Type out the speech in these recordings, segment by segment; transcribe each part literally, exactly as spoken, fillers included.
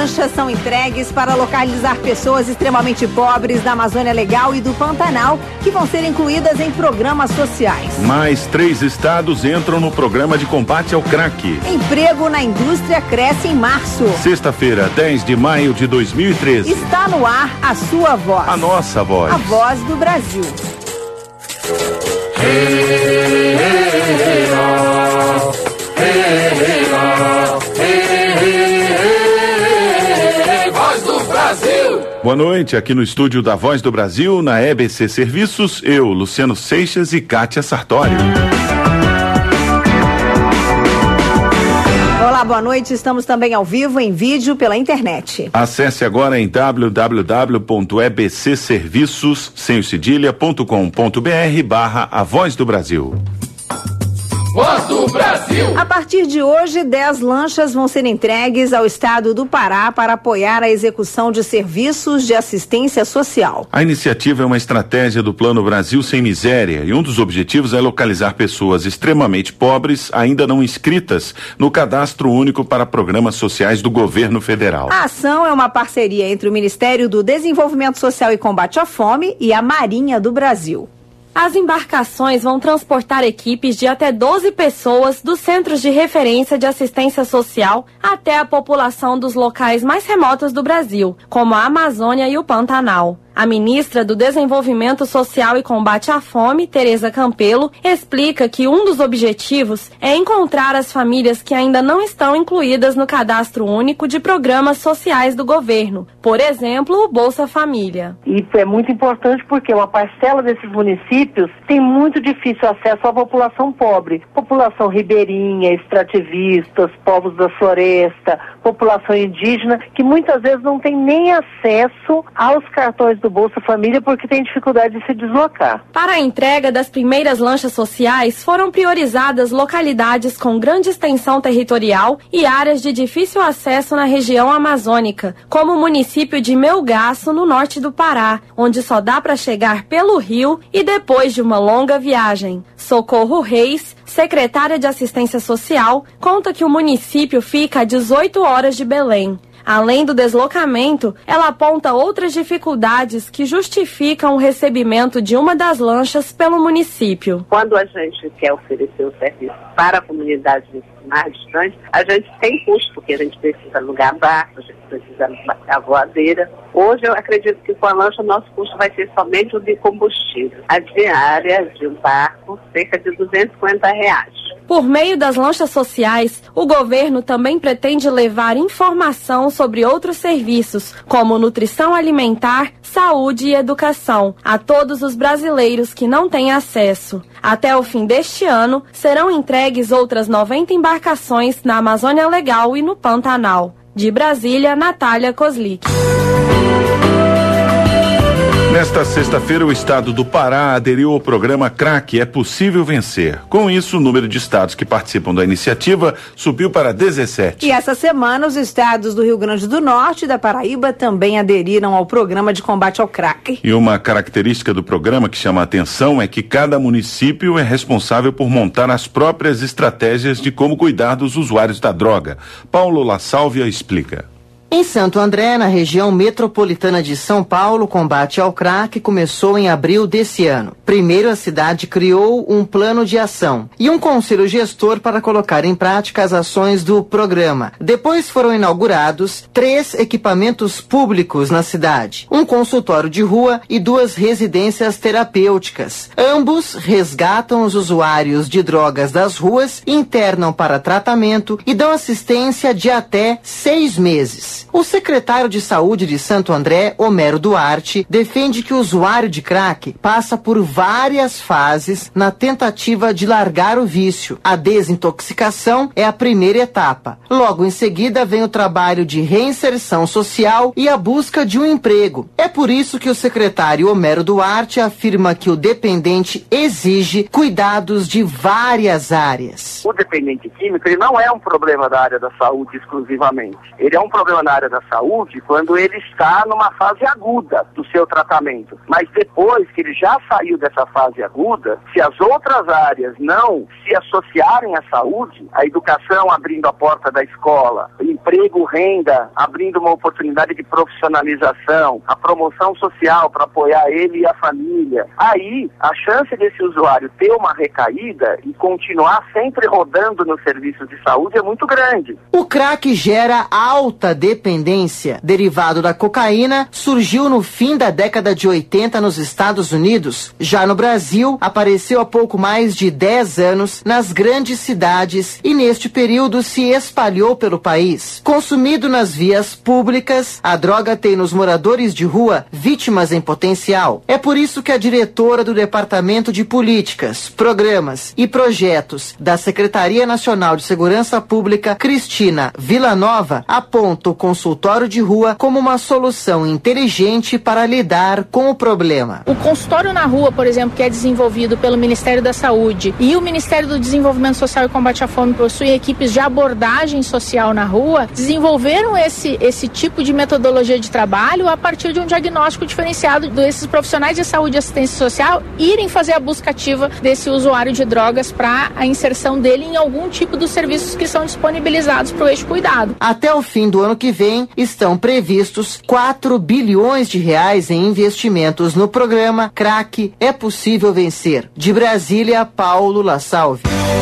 lanchas são entregues para localizar pessoas extremamente pobres da Amazônia Legal e do Pantanal, que vão ser incluídas em programas sociais. Mais três estados entram no programa de combate ao crack. Emprego na indústria cresce em março. Sexta-feira, dez de maio de dois mil e treze. Está no ar a sua voz. A nossa voz. A voz do Brasil. Hey, hey, hey, oh. Hey, hey, oh. Hey, hey, hey, Voz do Brasil. Boa noite, aqui no estúdio da Voz do Brasil, na E B C Serviços, eu, Luciano Seixas e Kátia Sartório. Olá, boa noite. Estamos também ao vivo em vídeo pela internet. Acesse agora em w w w ponto e b c serviços sem cedilha ponto com ponto b r barra A Voz do Brasil. Voz do Brasil. A partir de hoje, dez lanchas vão ser entregues ao estado do Pará para apoiar a execução de serviços de assistência social. A iniciativa é uma estratégia do Plano Brasil Sem Miséria e um dos objetivos é localizar pessoas extremamente pobres, ainda não inscritas, no Cadastro Único para Programas Sociais do Governo Federal. A ação é uma parceria entre o Ministério do Desenvolvimento Social e Combate à Fome e a Marinha do Brasil. As embarcações vão transportar equipes de até doze pessoas dos centros de referência de assistência social até a população dos locais mais remotos do Brasil, como a Amazônia e o Pantanal. A ministra do Desenvolvimento Social e Combate à Fome, Tereza Campelo, explica que um dos objetivos é encontrar as famílias que ainda não estão incluídas no Cadastro Único de Programas Sociais do governo, por exemplo, o Bolsa Família. E é muito importante porque uma parcela desses municípios tem muito difícil acesso à população pobre, população ribeirinha, extrativistas, povos da floresta, população indígena, que muitas vezes não tem nem acesso aos cartões do do Bolsa Família porque tem dificuldade de se deslocar. Para a entrega das primeiras lanchas sociais, foram priorizadas localidades com grande extensão territorial e áreas de difícil acesso na região amazônica, como o município de Melgaço, no norte do Pará, onde só dá para chegar pelo rio e depois de uma longa viagem. Socorro Reis, secretária de Assistência Social, conta que o município fica a dezoito horas de Belém. Além do deslocamento, ela aponta outras dificuldades que justificam o recebimento de uma das lanchas pelo município. Quando a gente quer oferecer o serviço para a comunidade mais distante, a gente tem custo, porque a gente precisa alugar barco, a gente precisa alugar a voadeira. Hoje eu acredito que com a lancha o nosso custo vai ser somente o de combustível. A diária de um barco, cerca de duzentos e cinquenta reais. Por meio das lanchas sociais, o governo também pretende levar informação sobre outros serviços, como nutrição alimentar, saúde e educação, a todos os brasileiros que não têm acesso. Até o fim deste ano, serão entregues outras noventa embarcações na Amazônia Legal e no Pantanal. De Brasília, Natália Kozlik. Nesta sexta-feira, o estado do Pará aderiu ao programa Crack É Possível Vencer. Com isso, o número de estados que participam da iniciativa subiu para dezessete. E essa semana, os estados do Rio Grande do Norte e da Paraíba também aderiram ao programa de combate ao crack. E uma característica do programa que chama a atenção é que cada município é responsável por montar as próprias estratégias de como cuidar dos usuários da droga. Paulo La Sálvia explica. Em Santo André, na região metropolitana de São Paulo, o combate ao crack começou em abril desse ano. Primeiro, a cidade criou um plano de ação e um conselho gestor para colocar em prática as ações do programa. Depois foram inaugurados três equipamentos públicos na cidade, um consultório de rua e duas residências terapêuticas. Ambos resgatam os usuários de drogas das ruas, internam para tratamento e dão assistência de até seis meses. O secretário de Saúde de Santo André, Homero Duarte, defende que o usuário de crack passa por várias fases na tentativa de largar o vício. A desintoxicação é a primeira etapa. Logo em seguida vem o trabalho de reinserção social e a busca de um emprego. É por isso que o secretário Homero Duarte afirma que o dependente exige cuidados de várias áreas. O dependente químico, ele não é um problema da área da saúde exclusivamente. Ele é um problema área da saúde quando ele está numa fase aguda do seu tratamento. Mas depois que ele já saiu dessa fase aguda, se as outras áreas não se associarem à saúde, a educação abrindo a porta da escola, emprego, renda, abrindo uma oportunidade de profissionalização, a promoção social para apoiar ele e a família, aí a chance desse usuário ter uma recaída e continuar sempre rodando nos serviços de saúde é muito grande. O crack gera alta dependência. Derivado da cocaína, surgiu no fim da década de oitenta nos Estados Unidos. Já no Brasil, apareceu há pouco mais de dez anos nas grandes cidades e neste período se espalhou pelo país. Consumido nas vias públicas, a droga tem nos moradores de rua vítimas em potencial. É por isso que a diretora do Departamento de Políticas, Programas e Projetos da Secretaria Nacional de Segurança Pública, Cristina Villanova, aponta o consultório de rua como uma solução inteligente para lidar com o problema. O consultório na rua, por exemplo, que é desenvolvido pelo Ministério da Saúde e o Ministério do Desenvolvimento Social e Combate à Fome possuem equipes de abordagem social na rua, desenvolveram esse, esse tipo de metodologia de trabalho a partir de um diagnóstico diferenciado desses profissionais de saúde e assistência social irem fazer a busca ativa desse usuário de drogas para a inserção dele em algum tipo dos serviços que são disponibilizados para o eixo cuidado. Até o fim do ano que vem, estão previstos quatro bilhões de reais em investimentos no programa Crack é Possível Vencer. De Brasília, Paulo La Salve.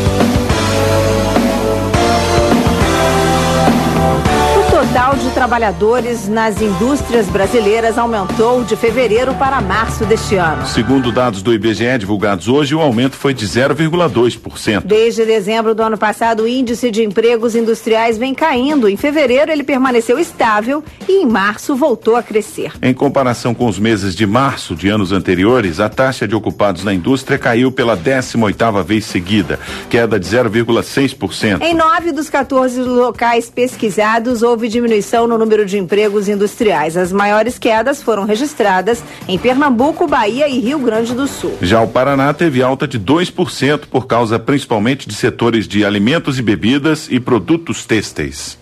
O total de trabalhadores nas indústrias brasileiras aumentou de fevereiro para março deste ano. Segundo dados do I B G E divulgados hoje, o aumento foi de zero vírgula dois por cento. Desde dezembro do ano passado, o índice de empregos industriais vem caindo. Em fevereiro, ele permaneceu estável e em março voltou a crescer. Em comparação com os meses de março de anos anteriores, a taxa de ocupados na indústria caiu pela décima oitava vez seguida, queda de zero vírgula seis por cento. Em nove dos quatorze locais pesquisados, houve diminuição no número de empregos industriais. As maiores quedas foram registradas em Pernambuco, Bahia e Rio Grande do Sul. Já o Paraná teve alta de dois por cento por causa principalmente de setores de alimentos e bebidas e produtos têxteis.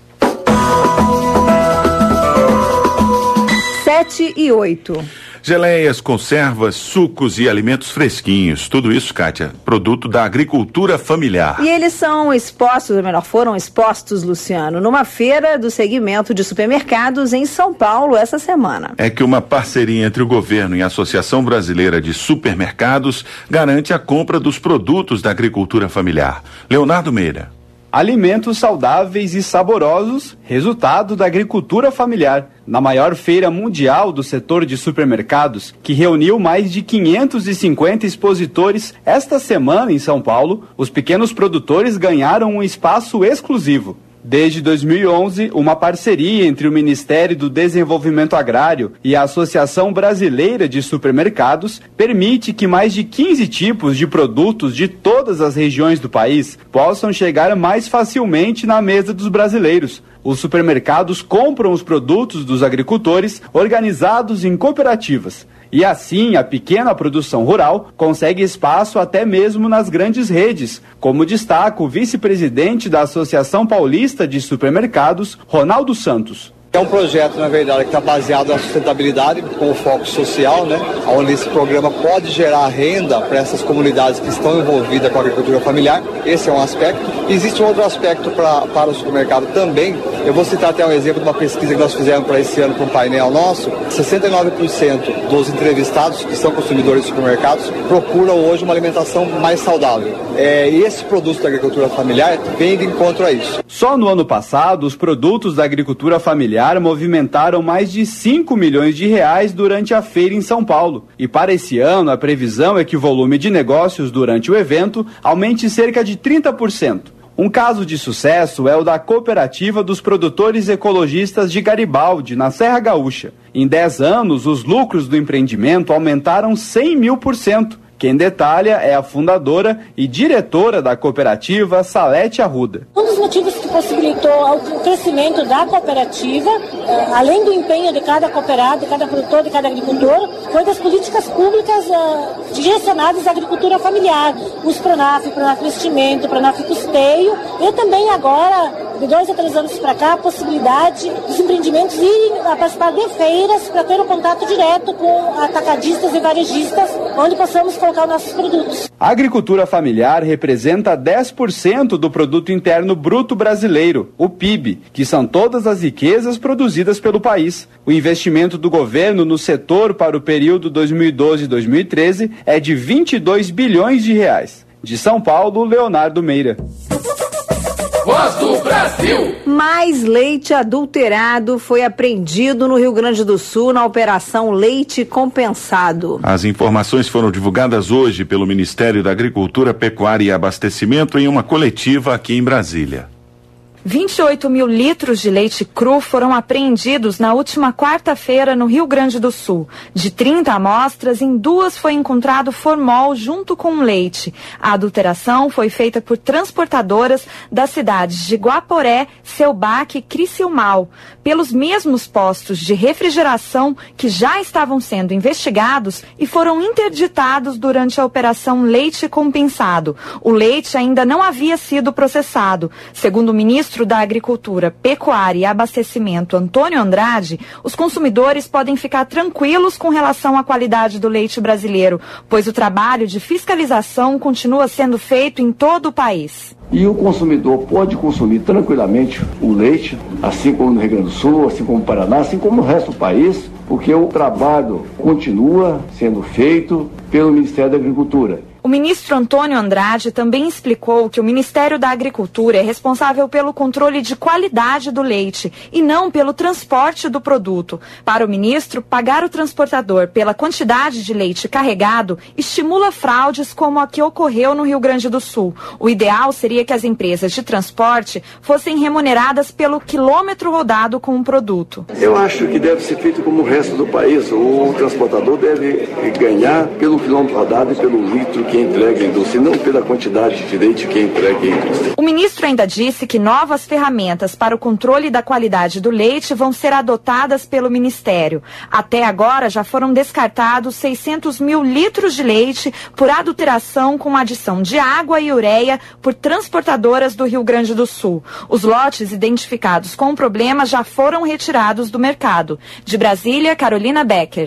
Sete e oito. Geleias, conservas, sucos e alimentos fresquinhos. Tudo isso, Kátia, produto da agricultura familiar. E eles são expostos, ou melhor, foram expostos, Luciano, numa feira do segmento de supermercados em São Paulo essa semana. É que uma parceria entre o governo e a Associação Brasileira de Supermercados garante a compra dos produtos da agricultura familiar. Leonardo Meira. Alimentos saudáveis e saborosos, resultado da agricultura familiar. Na maior feira mundial do setor de supermercados, que reuniu mais de quinhentos e cinquenta expositores, esta semana em São Paulo, os pequenos produtores ganharam um espaço exclusivo. Desde dois mil e onze, uma parceria entre o Ministério do Desenvolvimento Agrário e a Associação Brasileira de Supermercados permite que mais de quinze tipos de produtos de todas as regiões do país possam chegar mais facilmente na mesa dos brasileiros. Os supermercados compram os produtos dos agricultores organizados em cooperativas. E assim, a pequena produção rural consegue espaço até mesmo nas grandes redes, como destaca o vice-presidente da Associação Paulista de Supermercados, Ronaldo Santos. É um projeto, na verdade, que está baseado na sustentabilidade, com o foco social, né? Onde esse programa pode gerar renda para essas comunidades que estão envolvidas com a agricultura familiar. Esse é um aspecto. Existe um outro aspecto pra, para o supermercado também. Eu vou citar até um exemplo de uma pesquisa que nós fizemos para esse ano, para um painel nosso. sessenta e nove por cento dos entrevistados, que são consumidores de supermercados, procuram hoje uma alimentação mais saudável. É, e esse produto da agricultura familiar vem de encontro a isso. Só no ano passado, os produtos da agricultura familiar movimentaram mais de cinco milhões de reais durante a feira em São Paulo. E para esse ano, a previsão é que o volume de negócios durante o evento aumente cerca de trinta por cento. Um caso de sucesso é o da Cooperativa dos Produtores Ecologistas de Garibaldi, na Serra Gaúcha. Em dez anos, os lucros do empreendimento aumentaram cem mil por cento. Quem detalha é a fundadora e diretora da cooperativa, Salete Arruda. Um dos motivos que possibilitou o crescimento da cooperativa, além do empenho de cada cooperado, de cada produtor, de cada agricultor, foi das políticas públicas uh, direcionadas à agricultura familiar, os Pronaf, Pronaf Investimento, Pronaf Custeio, e também agora, de dois a três anos para cá, a possibilidade dos empreendimentos irem a participar de feiras para ter um contato direto com atacadistas e varejistas, onde possamos colocar os nossos produtos. A agricultura familiar representa dez por cento do Produto Interno Bruto Brasileiro, o P I B, que são todas as riquezas produzidas pelo país. O investimento do governo no setor para o período dois mil e doze a dois mil e treze é de vinte e dois bilhões de reais. De São Paulo, Leonardo Meira. Voz do Brasil. Mais leite adulterado foi apreendido no Rio Grande do Sul na Operação Leite Compensado. As informações foram divulgadas hoje pelo Ministério da Agricultura, Pecuária e Abastecimento em uma coletiva aqui em Brasília. vinte e oito mil litros de leite cru foram apreendidos na última quarta-feira no Rio Grande do Sul. De trinta amostras, em duas foi encontrado formol junto com leite. A adulteração foi feita por transportadoras das cidades de Guaporé, Seubac e Criciúmal, pelos mesmos postos de refrigeração que já estavam sendo investigados e foram interditados durante a Operação Leite Compensado. O leite ainda não havia sido processado. Segundo o ministro da Agricultura, Pecuária e Abastecimento, Antônio Andrade, os consumidores podem ficar tranquilos com relação à qualidade do leite brasileiro, pois o trabalho de fiscalização continua sendo feito em todo o país. E o consumidor pode consumir tranquilamente o leite, assim como no Rio Grande do Sul, assim como no Paraná, assim como no resto do país, porque o trabalho continua sendo feito pelo Ministério da Agricultura. O ministro Antônio Andrade também explicou que o Ministério da Agricultura é responsável pelo controle de qualidade do leite e não pelo transporte do produto. Para o ministro, pagar o transportador pela quantidade de leite carregado estimula fraudes como a que ocorreu no Rio Grande do Sul. O ideal seria que as empresas de transporte fossem remuneradas pelo quilômetro rodado com o produto. Eu acho que deve ser feito como o resto do país. O transportador deve ganhar pelo quilômetro rodado e pelo litro que entrega a indústria, não pela quantidade de leite que entrega a indústria. O ministro ainda disse que novas ferramentas para o controle da qualidade do leite vão ser adotadas pelo Ministério. Até agora já foram descartados seiscentos mil litros de leite por adulteração com adição de água e ureia por transportadoras do Rio Grande do Sul. Os lotes identificados com o problema já foram retirados do mercado. De Brasília, Carolina Becker.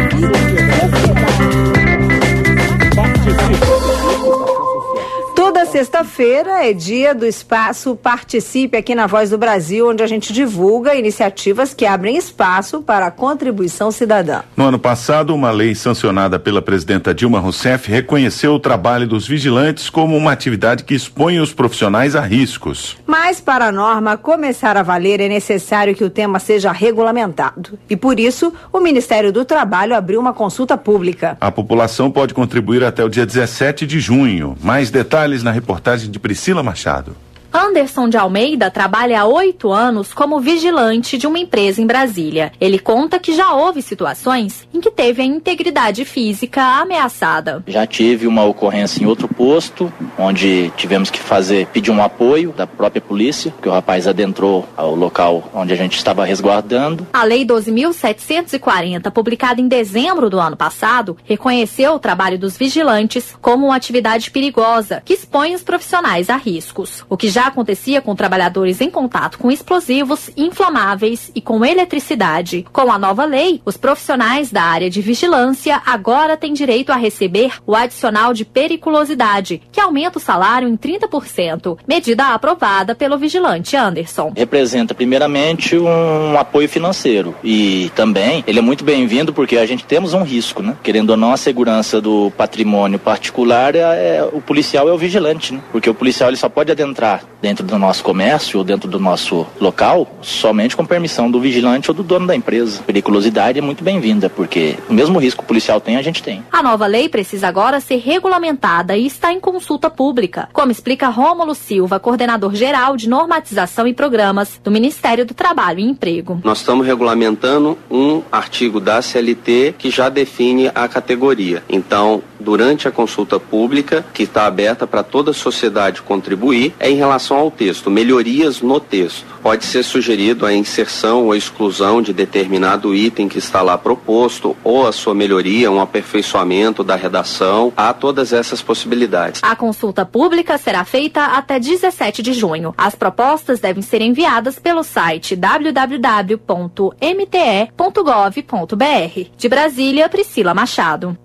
Toda sexta-feira é dia do espaço Participe aqui na Voz do Brasil, onde a gente divulga iniciativas que abrem espaço para a contribuição cidadã. No ano passado, uma lei sancionada pela presidenta Dilma Rousseff reconheceu o trabalho dos vigilantes como uma atividade que expõe os profissionais a riscos. Mas para a norma começar a valer é necessário que o tema seja regulamentado. E por isso, o Ministério do Trabalho abriu uma consulta pública. A população pode contribuir até o dia dezessete de junho. Mais detalhes na reportagem de Priscila Machado. Anderson de Almeida trabalha há oito anos como vigilante de uma empresa em Brasília. Ele conta que já houve situações em que teve a integridade física ameaçada. Já tive uma ocorrência em outro posto, onde tivemos que fazer, pedir um apoio da própria polícia, que o rapaz adentrou ao local onde a gente estava resguardando. A Lei doze mil setecentos e quarenta, publicada em dezembro do ano passado, reconheceu o trabalho dos vigilantes como uma atividade perigosa, que expõe os profissionais a riscos. O que já acontecia com trabalhadores em contato com explosivos, inflamáveis e com eletricidade. Com a nova lei, os profissionais da área de vigilância agora têm direito a receber o adicional de periculosidade, que aumenta o salário em trinta por cento, medida aprovada pelo vigilante Anderson. Representa primeiramente um apoio financeiro e também ele é muito bem-vindo porque a gente temos um risco, né? Querendo ou não, a segurança do patrimônio particular, é, é, o policial é o vigilante, né? Porque o policial ele só pode adentrar dentro do nosso comércio ou dentro do nosso local somente com permissão do vigilante ou do dono da empresa. A periculosidade é muito bem-vinda, porque o mesmo risco que o policial tem, a gente tem. A nova lei precisa agora ser regulamentada e está em consulta pública, como explica Rômulo Silva, coordenador geral de normatização e programas do Ministério do Trabalho e Emprego. Nós estamos regulamentando um artigo da C L T que já define a categoria. Então, durante a consulta pública, que está aberta para toda a sociedade contribuir, é em relação ao texto, melhorias no texto. Pode ser sugerido a inserção ou a exclusão de determinado item que está lá proposto, ou a sua melhoria, um aperfeiçoamento da redação. Há todas essas possibilidades. A consulta pública será feita até dezessete de junho. As propostas devem ser enviadas pelo site w w w ponto m t e ponto gov ponto b r. De Brasília, Priscila Machado.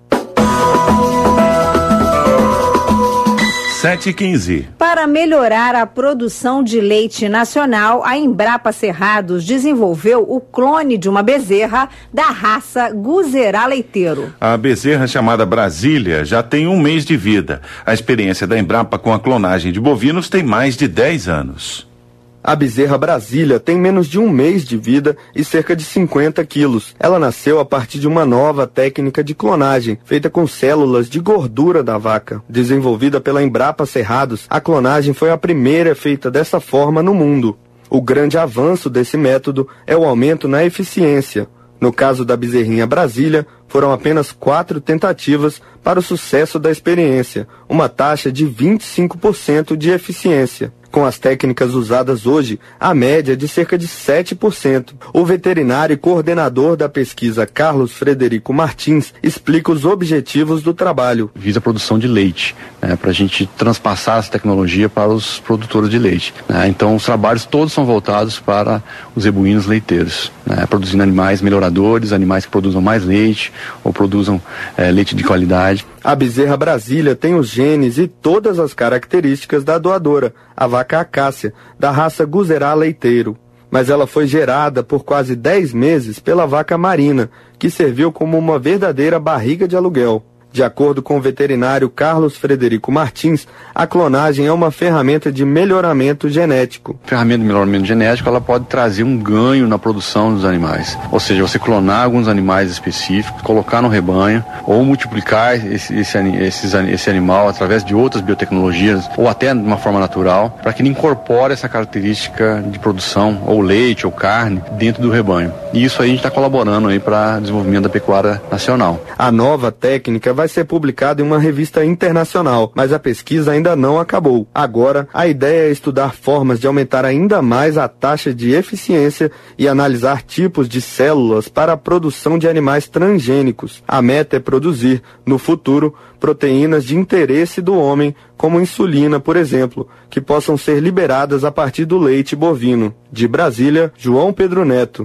sete e quinze. Para melhorar a produção de leite nacional, a Embrapa Cerrados desenvolveu o clone de uma bezerra da raça Guzerá Leiteiro. A bezerra, chamada Brasília, já tem um mês de vida. A experiência da Embrapa com a clonagem de bovinos tem mais de dez anos. A bezerra Brasília tem menos de um mês de vida e cerca de cinquenta quilos. Ela nasceu a partir de uma nova técnica de clonagem, feita com células de gordura da vaca. Desenvolvida pela Embrapa Cerrados, a clonagem foi a primeira feita dessa forma no mundo. O grande avanço desse método é o aumento na eficiência. No caso da bezerrinha Brasília, foram apenas quatro tentativas para o sucesso da experiência, uma taxa de vinte e cinco por cento de eficiência. Com as técnicas usadas hoje, a média é de cerca de sete por cento. O veterinário e coordenador da pesquisa, Carlos Frederico Martins, explica os objetivos do trabalho. Visa a produção de leite, né, para a gente transpassar essa tecnologia para os produtores de leite. Né? Então, os trabalhos todos são voltados para os zebuínos leiteiros, né, produzindo animais melhoradores, animais que produzam mais leite ou produzam é, leite de qualidade. A bezerra Brasília tem os genes e todas as características da doadora, a vaca Acácia, da raça Guzerá Leiteiro. Mas ela foi gerada por quase dez meses pela vaca Marina, que serviu como uma verdadeira barriga de aluguel. De acordo com o veterinário Carlos Frederico Martins, a clonagem é uma ferramenta de melhoramento genético. A ferramenta de melhoramento genético, ela pode trazer um ganho na produção dos animais. Ou seja, você clonar alguns animais específicos, colocar no rebanho, ou multiplicar esse, esse, esse, esse animal através de outras biotecnologias, ou até de uma forma natural, para que ele incorpore essa característica de produção, ou leite, ou carne, dentro do rebanho. E isso aí a gente está colaborando aí para o desenvolvimento da pecuária nacional. A nova técnica vai vai ser publicado em uma revista internacional, mas a pesquisa ainda não acabou. Agora, a ideia é estudar formas de aumentar ainda mais a taxa de eficiência e analisar tipos de células para a produção de animais transgênicos. A meta é produzir, no futuro, proteínas de interesse do homem, como insulina, por exemplo, que possam ser liberadas a partir do leite bovino. De Brasília, João Pedro Neto.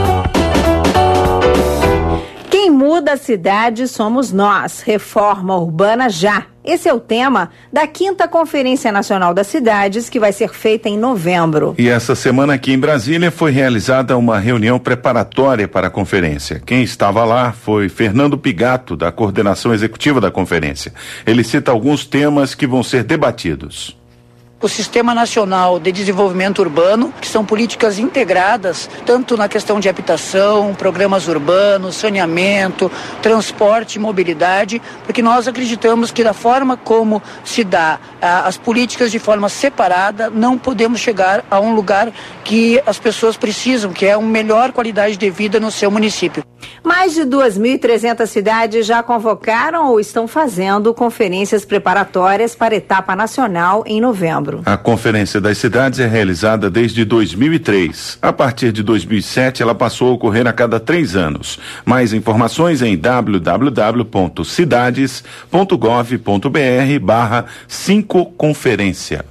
Quem muda a cidade somos nós. Reforma urbana já. Esse é o tema da quinta Conferência Nacional das Cidades, que vai ser feita em novembro. E essa semana aqui em Brasília foi realizada uma reunião preparatória para a conferência. Quem estava lá foi Fernando Pigato, da coordenação executiva da conferência. Ele cita alguns temas que vão ser debatidos. O Sistema Nacional de Desenvolvimento Urbano, que são políticas integradas, tanto na questão de habitação, programas urbanos, saneamento, transporte e mobilidade, porque nós acreditamos que da forma como se dá ah, as políticas de forma separada, não podemos chegar a um lugar que as pessoas precisam, que é uma melhor qualidade de vida no seu município. Mais de duas mil e trezentas cidades já convocaram ou estão fazendo conferências preparatórias para a etapa nacional em novembro. A Conferência das Cidades é realizada desde dois mil e três. A partir de dois mil e sete, ela passou a ocorrer a cada três anos. Mais informações em w w w ponto cidades ponto gov ponto b r barra cinco conferência.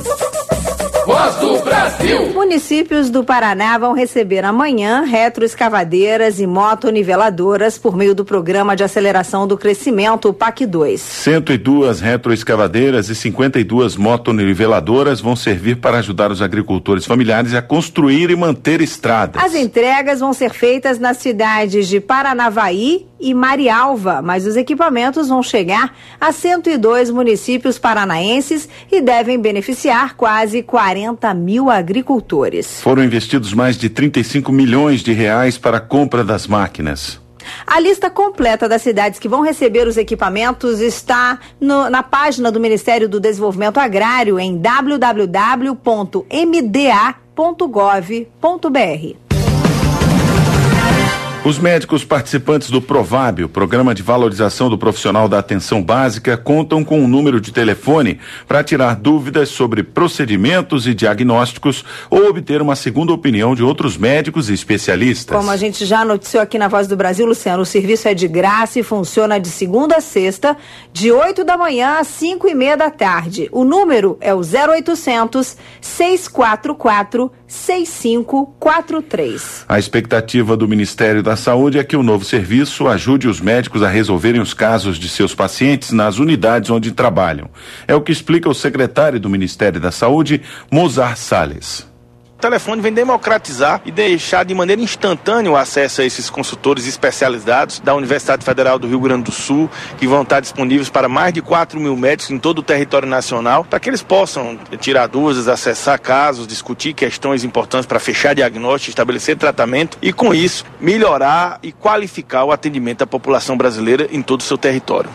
Voz do Brasil. Municípios do Paraná vão receber amanhã retroescavadeiras e motoniveladoras por meio do Programa de Aceleração do Crescimento, o P A C dois. cento e duas retroescavaderas e cinquenta e duas motoniveladoras vão servir para ajudar os agricultores familiares a construir e manter estradas. As entregas vão ser feitas nas cidades de Paranavaí e Marialva, mas os equipamentos vão chegar a cento e dois municípios paranaenses e devem beneficiar quase quarenta mil agricultores. Foram investidos mais de trinta e cinco milhões de reais para a compra das máquinas. A lista completa das cidades que vão receber os equipamentos está no, na página do Ministério do Desenvolvimento Agrário em w w w ponto m d a ponto gov ponto b r. Os médicos participantes do Provábio, Programa de Valorização do Profissional da Atenção Básica, contam com um número de telefone para tirar dúvidas sobre procedimentos e diagnósticos ou obter uma segunda opinião de outros médicos e especialistas. Como a gente já noticiou aqui na Voz do Brasil, Luciano, o serviço é de graça e funciona de segunda a sexta, de oito da manhã às cinco e meia da tarde. O número é o zero oitocentos, seis quatro quatro, seis cinco quatro três. A expectativa do Ministério da Saúde é que o novo serviço ajude os médicos a resolverem os casos de seus pacientes nas unidades onde trabalham. É o que explica o secretário do Ministério da Saúde, Mozart Salles. O telefone vem democratizar e deixar de maneira instantânea o acesso a esses consultores especializados da Universidade Federal do Rio Grande do Sul, que vão estar disponíveis para mais de quatro mil médicos em todo o território nacional, para que eles possam tirar dúvidas, acessar casos, discutir questões importantes para fechar diagnóstico, estabelecer tratamento e, com isso, melhorar e qualificar o atendimento à população brasileira em todo o seu território.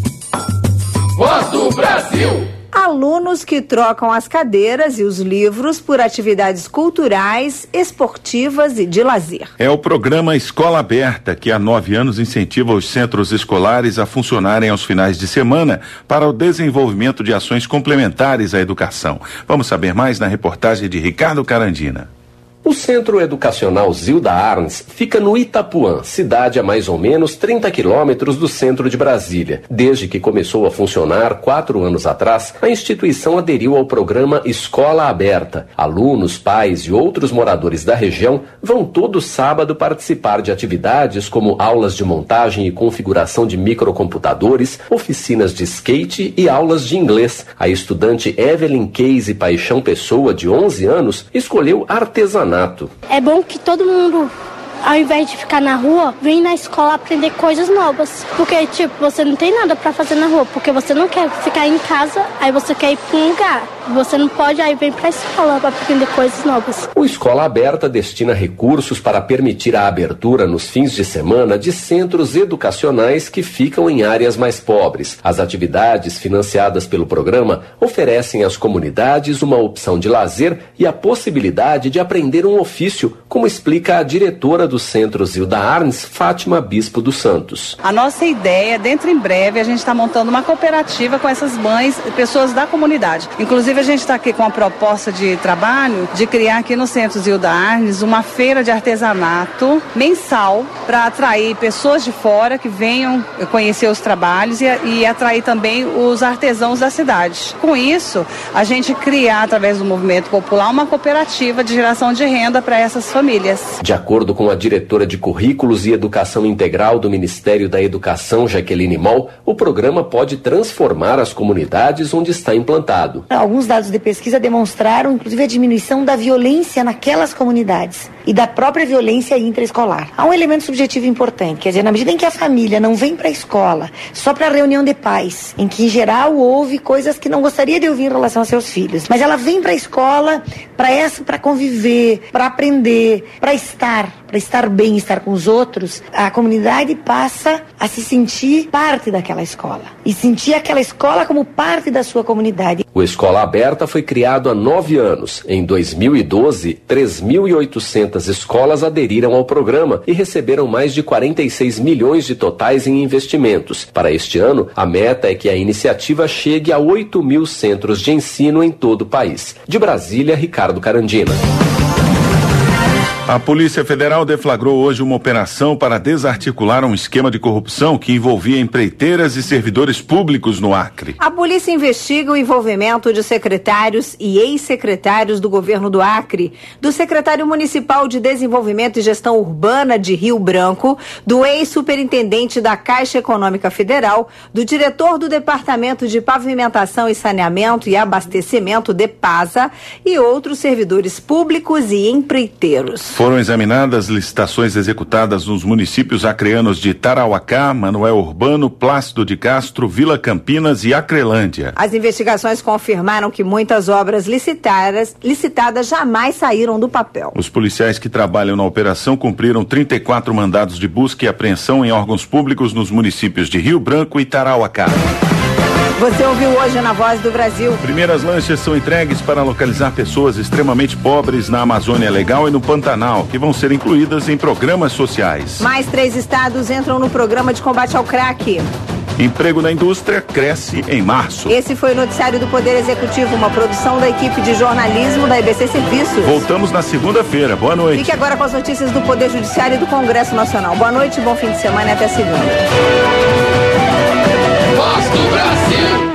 Voz do Brasil! Alunos que trocam as cadeiras e os livros por atividades culturais, esportivas e de lazer. É o programa Escola Aberta, que há nove anos incentiva os centros escolares a funcionarem aos finais de semana para o desenvolvimento de ações complementares à educação. Vamos saber mais na reportagem de Ricardo Carandina. O Centro Educacional Zilda Arnes fica no Itapuã, cidade a mais ou menos trinta quilômetros do centro de Brasília. Desde que começou a funcionar quatro anos atrás, a instituição aderiu ao programa Escola Aberta. Alunos, pais e outros moradores da região vão todo sábado participar de atividades como aulas de montagem e configuração de microcomputadores, oficinas de skate e aulas de inglês. A estudante Evelyn Case Paixão Pessoa, de onze anos, escolheu artesanato. É bom que todo mundo, ao invés de ficar na rua, vem na escola aprender coisas novas. Porque, tipo, você não tem nada pra fazer na rua, porque você não quer ficar em casa, aí você quer ir pra um lugar. Você não pode, aí vem pra escola pra aprender coisas novas. O Escola Aberta destina recursos para permitir a abertura nos fins de semana de centros educacionais que ficam em áreas mais pobres. As atividades financiadas pelo programa oferecem às comunidades uma opção de lazer e a possibilidade de aprender um ofício, como explica a diretora do Centro Zilda Arnes, Fátima Bispo dos Santos. A nossa ideia, dentro em breve, a gente está montando uma cooperativa com essas mães, pessoas da comunidade. Inclusive, a gente está aqui com a proposta de trabalho de criar aqui no Centro Zilda Arnes uma feira de artesanato mensal para atrair pessoas de fora que venham conhecer os trabalhos e, e atrair também os artesãos da cidade. Com isso, a gente criar, através do movimento popular, uma cooperativa de geração de renda para essas famílias. De acordo com a diretora de Currículos e Educação Integral do Ministério da Educação, Jaqueline Moll, o programa pode transformar as comunidades onde está implantado. Alguns dados de pesquisa demonstraram, inclusive, a diminuição da violência naquelas comunidades e da própria violência intraescolar. Há um elemento subjetivo importante, quer dizer, na medida em que a família não vem para a escola só para reunião de pais, em que, em geral, ouve coisas que não gostaria de ouvir em relação a seus filhos, mas ela vem para a escola para essa, para conviver, para aprender, para estar, para estar bem, estar com os outros, a comunidade passa a se sentir parte daquela escola e sentir aquela escola como parte da sua comunidade. O Escola Aberta foi criado há nove anos. Em dois mil e doze, três mil e oitocentas escolas aderiram ao programa e receberam mais de quarenta e seis milhões de totais em investimentos. Para este ano, a meta é que a iniciativa chegue a oito mil centros de ensino em todo o país. De Brasília, Ricardo Carandina. A Polícia Federal deflagrou hoje uma operação para desarticular um esquema de corrupção que envolvia empreiteiras e servidores públicos no Acre. A polícia investiga o envolvimento de secretários e ex-secretários do governo do Acre, do secretário municipal de Desenvolvimento e Gestão Urbana de Rio Branco, do ex-superintendente da Caixa Econômica Federal, do diretor do Departamento de Pavimentação e Saneamento e Abastecimento, DEPASA, e outros servidores públicos e empreiteiros. Foram examinadas licitações executadas nos municípios acreanos de Tarauacá, Manoel Urbano, Plácido de Castro, Vila Campinas e Acrelândia. As investigações confirmaram que muitas obras licitadas, licitadas jamais saíram do papel. Os policiais que trabalham na operação cumpriram trinta e quatro mandados de busca e apreensão em órgãos públicos nos municípios de Rio Branco e Tarauacá. Você ouviu hoje na Voz do Brasil. Primeiras lanchas são entregues para localizar pessoas extremamente pobres na Amazônia Legal e no Pantanal, que vão ser incluídas em programas sociais. Mais três estados entram no programa de combate ao crack. Emprego na indústria cresce em março. Esse foi o noticiário do Poder Executivo, uma produção da equipe de jornalismo da E B C Serviços. Voltamos na segunda-feira. Boa noite. Fique agora com as notícias do Poder Judiciário e do Congresso Nacional. Boa noite, bom fim de semana e até segunda. Voz do Brasil.